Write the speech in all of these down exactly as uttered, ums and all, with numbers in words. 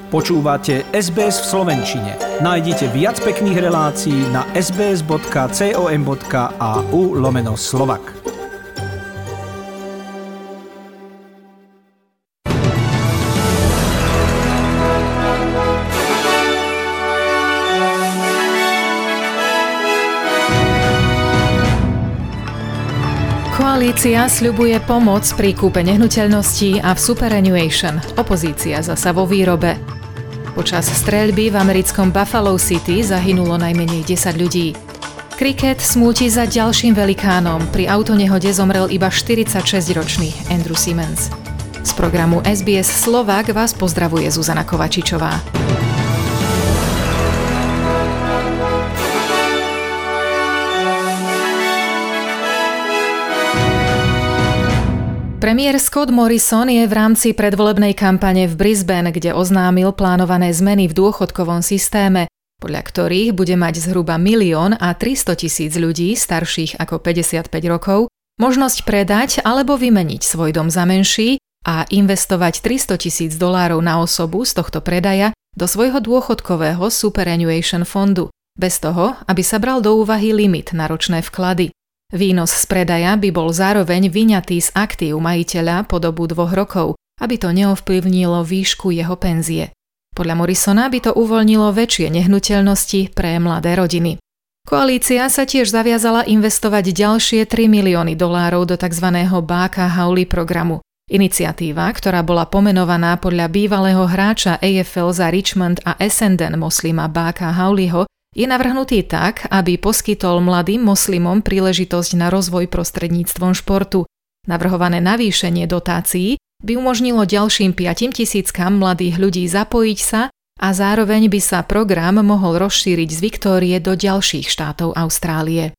Počúvate es bé es v slovenčine. Nájdite viac pekných relácií na sbs.com.au lomeno Slovak. Koalícia sľubuje pomoc pri kúpe nehnuteľností a v superannuation, opozícia zasa vo výrobe. Počas streľby v americkom Buffalo City zahynulo najmenej desať ľudí. Kriket smúti za ďalším velikánom, pri autonehode zomrel iba štyridsaťšesťročný Andrew Simmons. Z programu es bé es Slovák vás pozdravuje Zuzana Kovačičová. Premiér Scott Morrison je v rámci predvolebnej kampane v Brisbane, kde oznámil plánované zmeny v dôchodkovom systéme, podľa ktorých bude mať zhruba milión a tristotisíc ľudí starších ako päťdesiatpäť rokov možnosť predať alebo vymeniť svoj dom za menší a investovať tristotisíc dolárov na osobu z tohto predaja do svojho dôchodkového superannuation fondu, bez toho, aby sa bral do úvahy limit na ročné vklady. Výnos z predaja by bol zároveň vyňatý z aktív majiteľa po dobu dvoch rokov, aby to neovplyvnilo výšku jeho penzie. Podľa Morrisona by to uvoľnilo väčšie nehnuteľnosti pre mladé rodiny. Koalícia sa tiež zaviazala investovať ďalšie tri milióny dolárov do tzv. Baaka Howley programu. Iniciatíva, ktorá bola pomenovaná podľa bývalého hráča á ef el za Richmond a Essendon moslima Baaka Howleyho, je navrhnutý tak, aby poskytol mladým moslimom príležitosť na rozvoj prostredníctvom športu. Navrhované navýšenie dotácií by umožnilo ďalším päť tisíckam mladých ľudí zapojiť sa a zároveň by sa program mohol rozšíriť z Viktórie do ďalších štátov Austrálie.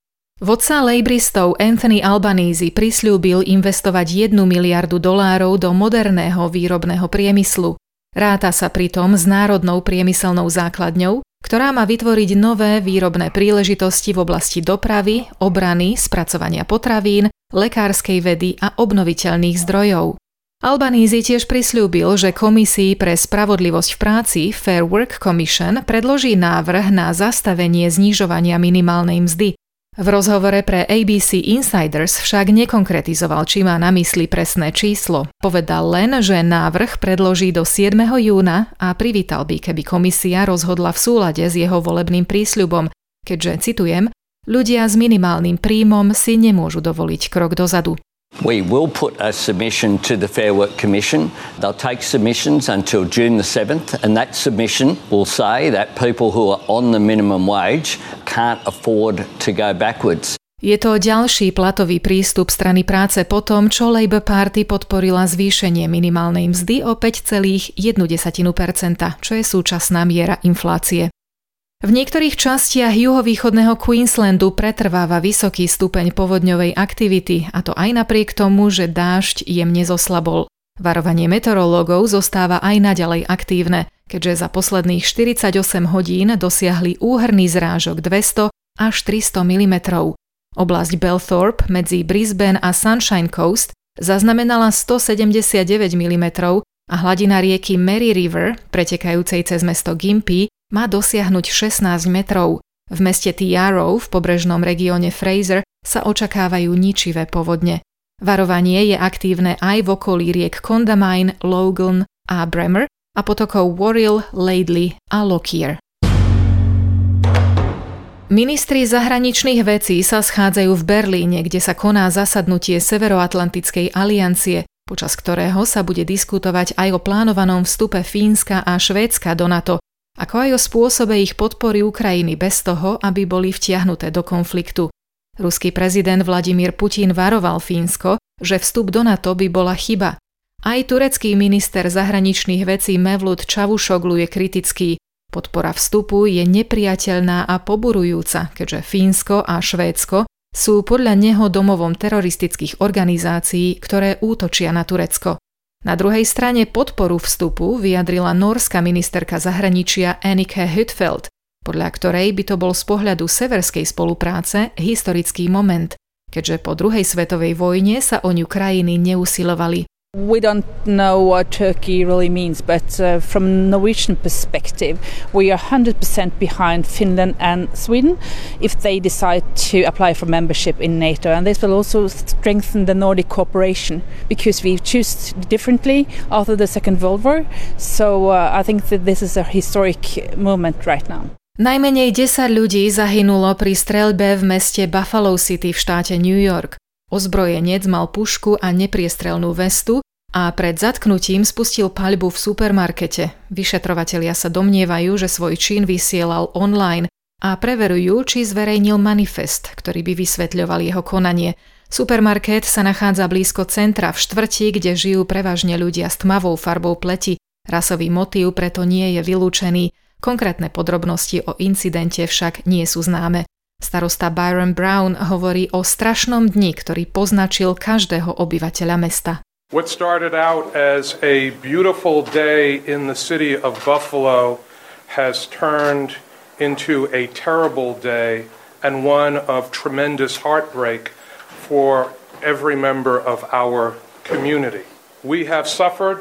Vodca lejbristov Anthony Albanese prisľúbil investovať jednu miliardu dolárov do moderného výrobného priemyslu. Ráta sa pritom s národnou priemyselnou základňou, ktorá má vytvoriť nové výrobné príležitosti v oblasti dopravy, obrany, spracovania potravín, lekárskej vedy a obnoviteľných zdrojov. Albanese tiež prisľúbil, že Komisii pre spravodlivosť v práci Fair Work Commission predloží návrh na zastavenie znižovania minimálnej mzdy. V rozhovore pre á bé cé Insiders však nekonkretizoval, či má na mysli presné číslo. Povedal len, že návrh predloží do siedmeho júna a privítal by, keby komisia rozhodla v súlade s jeho volebným prísľubom, keďže, citujem, ľudia s minimálnym príjmom si nemôžu dovoliť krok dozadu. We will put a submission to the Fair Work Commission. They'll take submissions until June the seventh, and that submission will say that people who are on the minimum wage can't afford to go backwards. Je to ďalší platový prístup strany práce po tom, čo Labour Party podporila zvýšenie minimálnej mzdy o päť celá jedna percenta, čo je súčasná miera inflácie. V niektorých častiach juhovýchodného Queenslandu pretrváva vysoký stupeň povodňovej aktivity, a to aj napriek tomu, že dážď jemne zoslabol. Varovanie meteorológov zostáva aj naďalej aktívne, keďže za posledných štyridsaťosem hodín dosiahli úhrný zrážok dvesto až tristo milimetrov. Oblasť Belthorpe medzi Brisbane a Sunshine Coast zaznamenala stosedemdesiatdeväť milimetrov a hladina rieky Mary River, pretekajúcej cez mesto Gympie, má dosiahnuť šestnásť metrov. V meste Yarrow v pobrežnom regióne Fraser sa očakávajú ničivé povodne. Varovanie je aktívne aj v okolí riek Condamine, Logan a Bremer a potokov Warrill, Laidley a Lockyer. Ministri zahraničných vecí sa schádzajú v Berlíne, kde sa koná zasadnutie Severoatlantickej aliancie, počas ktorého sa bude diskutovať aj o plánovanom vstupe Fínska a Švédska do NATO, ako aj o spôsobe ich podpory Ukrajiny bez toho, aby boli vtiahnuté do konfliktu. Ruský prezident Vladimír Putin varoval Fínsko, že vstup do NATO by bola chyba. Aj turecký minister zahraničných vecí Mevlut Čavušoglu je kritický. Podpora vstupu je nepriateľná a poburujúca, keďže Fínsko a Švédsko sú podľa neho domovom teroristických organizácií, ktoré útočia na Turecko. Na druhej strane podporu vstupu vyjadrila nórska ministerka zahraničia Annika Huitfeldt, podľa ktorej by to bol z pohľadu severskej spolupráce historický moment, keďže po druhej svetovej vojne sa o ňu krajiny neusilovali. We don't know what Turkey really means, but uh, from a Norwegian perspective, we are one hundred percent behind Finland and Sweden if they decide to apply for membership in NATO. And this will also strengthen the Nordic cooperation because we choose differently after the Second World War. So uh, I think that this is a historic moment right now. Najmenej desať ľudí zahynulo pri streľbe v meste Buffalo City v štáte New York. Ozbrojenec mal pušku a nepriestrelnú vestu a pred zatknutím spustil paľbu v supermarkete. Vyšetrovatelia sa domnievajú, že svoj čin vysielal online a preverujú, či zverejnil manifest, ktorý by vysvetľoval jeho konanie. Supermarket sa nachádza blízko centra v štvrti, kde žijú prevažne ľudia s tmavou farbou pleti. Rasový motív preto nie je vylúčený. Konkrétne podrobnosti o incidente však nie sú známe. Starosta Byron Brown hovorí o strašnom dni, ktorý poznačil každého obyvateľa mesta. What started out as a beautiful day in the city of Buffalo has turned into a terrible day and one of tremendous heartbreak for every member of our community. We have suffered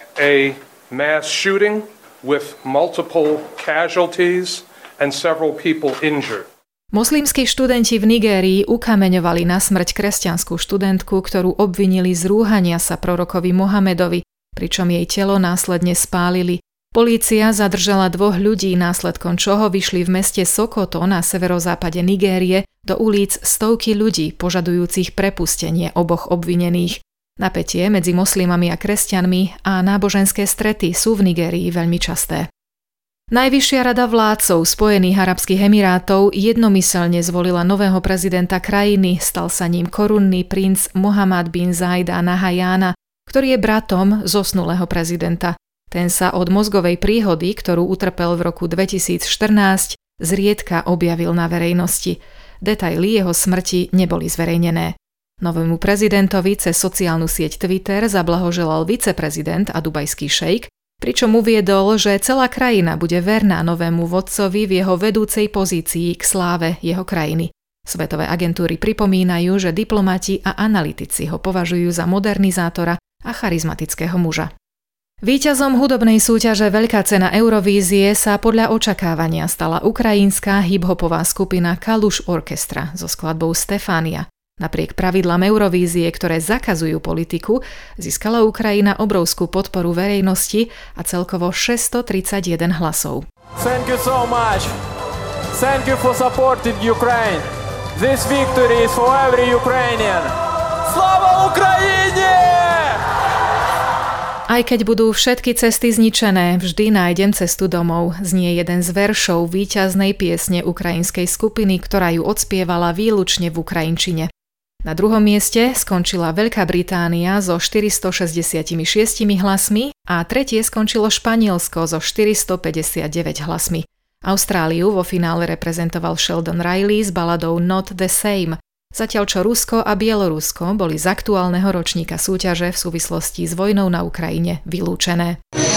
a mass shooting with multiple casualties and several people injured. Moslimskí študenti v Nigérii ukameňovali na smrť kresťanskú študentku, ktorú obvinili z rúhania sa prorokovi Mohamedovi, pričom jej telo následne spálili. Polícia zadržala dvoch ľudí, následkom čoho vyšli v meste Sokoto na severozápade Nigérie do ulic stovky ľudí požadujúcich prepustenie oboch obvinených. Napätie medzi moslimami a kresťanmi a náboženské strety sú v Nigérii veľmi časté. Najvyššia rada vládcov Spojených arabských emirátov jednomyselne zvolila nového prezidenta krajiny, stal sa ním korunný princ Mohammed bin Zayed Al Nahyan, ktorý je bratom zosnulého prezidenta. Ten sa od mozgovej príhody, ktorú utrpel v roku dvetisícštrnásť, zriedka objavil na verejnosti. Detaily jeho smrti neboli zverejnené. Novému prezidentovi cez sociálnu sieť Twitter zablahoželal viceprezident a dubajský šejk, pričom uviedol, že celá krajina bude verná novému vodcovi v jeho vedúcej pozícii k sláve jeho krajiny. Svetové agentúry pripomínajú, že diplomati a analytici ho považujú za modernizátora a charizmatického muža. Víťazom hudobnej súťaže Veľká cena Eurovízie sa podľa očakávania stala ukrajinská hip-hopová skupina Kalush Orchestra so skladbou Stefania. Napriek pravidlám Eurovízie, ktoré zakazujú politiku, získala Ukrajina obrovskú podporu verejnosti a celkovo šesťstotridsaťjeden hlasov. Thank you so much. Thank you for supporting Ukraine. This victory is for every Ukrainian. Slava Ukrajine! Aj keď budú všetky cesty zničené, vždy nájdem cestu domov, znie jeden z veršov víťaznej piesne ukrajinskej skupiny, ktorá ju odspievala výlučne v ukrajinčine. Na druhom mieste skončila Veľká Británia so štyristošesťdesiatšesť hlasmi a tretie skončilo Španielsko so štyristopäťdesiatdeväť hlasmi. Austráliu vo finále reprezentoval Sheldon Riley s baladou Not the Same, zatiaľ čo Rusko a Bielorusko boli z aktuálneho ročníka súťaže v súvislosti s vojnou na Ukrajine vylúčené.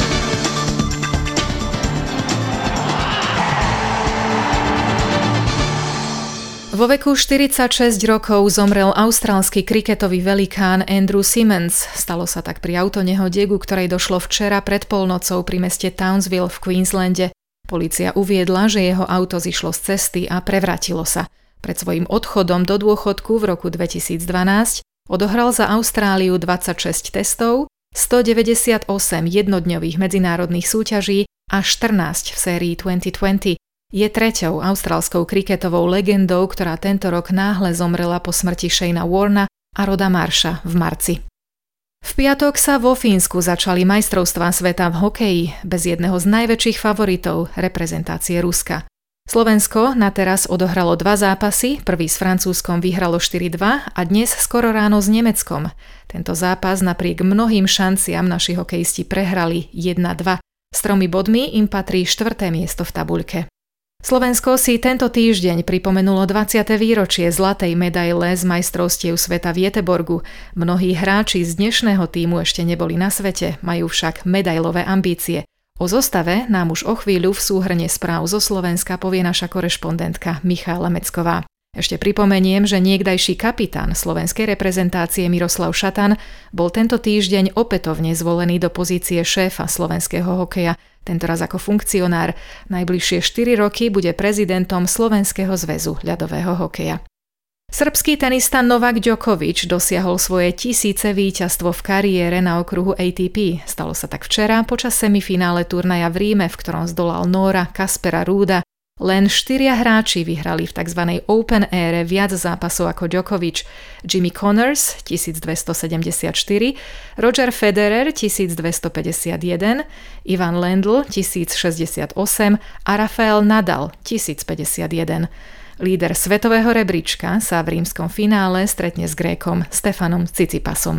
Vo veku štyridsaťšesť rokov zomrel austrálsky kriketový velikán Andrew Symonds. Stalo sa tak pri autonehode, ku ktorej došlo včera pred polnocou pri meste Townsville v Queenslande. Polícia uviedla, že jeho auto zišlo z cesty a prevrátilo sa. Pred svojím odchodom do dôchodku v roku dvetisícdvanásť odohral za Austráliu dvadsaťšesť testov, stodeväťdesiatosem jednodňových medzinárodných súťaží a štrnásť v sérii dvetisícdvadsať. Je treťou austrálskou kriketovou legendou, ktorá tento rok náhle zomrela po smrti Shayna Warna a Roda Marsha v marci. V piatok sa vo Fínsku začali majstrovstvá sveta v hokeji bez jedného z najväčších favoritov, reprezentácie Ruska. Slovensko na teraz odohralo dva zápasy, prvý s Francúzskom vyhralo štyri dva a dnes skoro ráno s Nemeckom. Tento zápas napriek mnohým šanciam naši hokejisti prehrali jedna dva. S tromi bodmi im patrí štvrté miesto v tabuľke. Slovensko si tento týždeň pripomenulo dvadsiate výročie zlatej medaile z majstrovstiev sveta v Göteborgu. Mnohí hráči z dnešného tímu ešte neboli na svete, majú však medailové ambície. O zostave nám už o chvíľu v súhrne správ zo Slovenska povie naša korešpondentka Michála Mecková. Ešte pripomeniem, že niekdajší kapitán slovenskej reprezentácie Miroslav Šatan bol tento týždeň opätovne zvolený do pozície šéfa slovenského hokeja, tentoraz ako funkcionár. Najbližšie štyri roky bude prezidentom Slovenského zväzu ľadového hokeja. Srbský tenista Novak Djokovic dosiahol svoje tisíce víťazstvo v kariére na okruhu á té pé. Stalo sa tak včera počas semifinále turnaja v Ríme, v ktorom zdolal Nóra Kaspera Rúda. Len štyria hráči vyhrali v tzv. Open ére viac zápasov ako Djokovic. Jimmy Connors tisícdvestosedemdesiatštyri, Roger Federer tisícdvestopäťdesiatjeden, Ivan Lendl tisícšesťdesiatosem a Rafael Nadal tisícpäťdesiatjeden. Líder svetového rebríčka sa v rímskom finále stretne s Grékom Stefanom Tsitsipasom.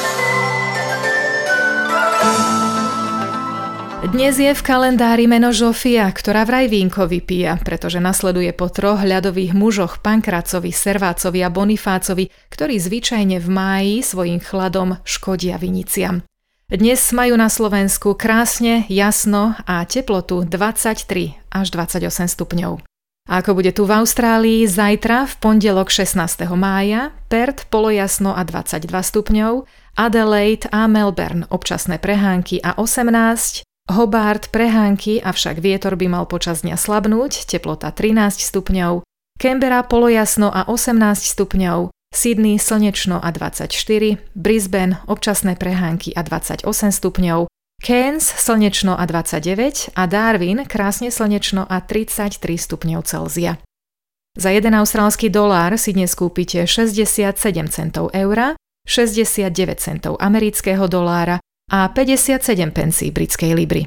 Dnes je v kalendári meno Žofia, ktorá vraj vínko vypíja, pretože nasleduje po troch ľadových mužoch Pankracovi, Servácovi a Bonifácovi, ktorí zvyčajne v máji svojím chladom škodia viniciam. Dnes majú na Slovensku krásne, jasno a teplotu dvadsaťtri až dvadsaťosem stupňov. A ako bude tu v Austrálii, zajtra v pondelok šestnásteho mája, Perth polojasno a dvadsaťdva stupňov, Adelaide a Melbourne občasné prehánky a osemnásť, Hobart prehánky, avšak vietor by mal počas dňa slabnúť, teplota trinásť stupňov, Canberra polojasno a osemnásť stupňov, Sydney slnečno a dvadsaťštyri, Brisbane občasné prehánky a dvadsaťosem stupňov, Cairns slnečno a dvadsaťdeväť a Darwin krásne slnečno a tridsaťtri stupňov Celzia. Za jeden austrálsky dolár si dnes kúpite šesťdesiatsedem centov eura, šesťdesiatdeväť centov amerického dolára a päťdesiatsedem pencí britskej libry.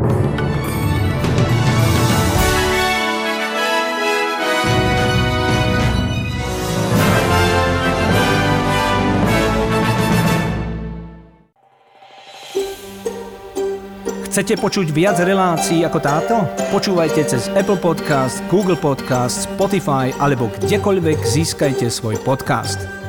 Chcete počuť viac relácií ako táto? Počúvajte cez Apple Podcast, Google Podcast, Spotify alebo kdekoľvek získajte svoj podcast.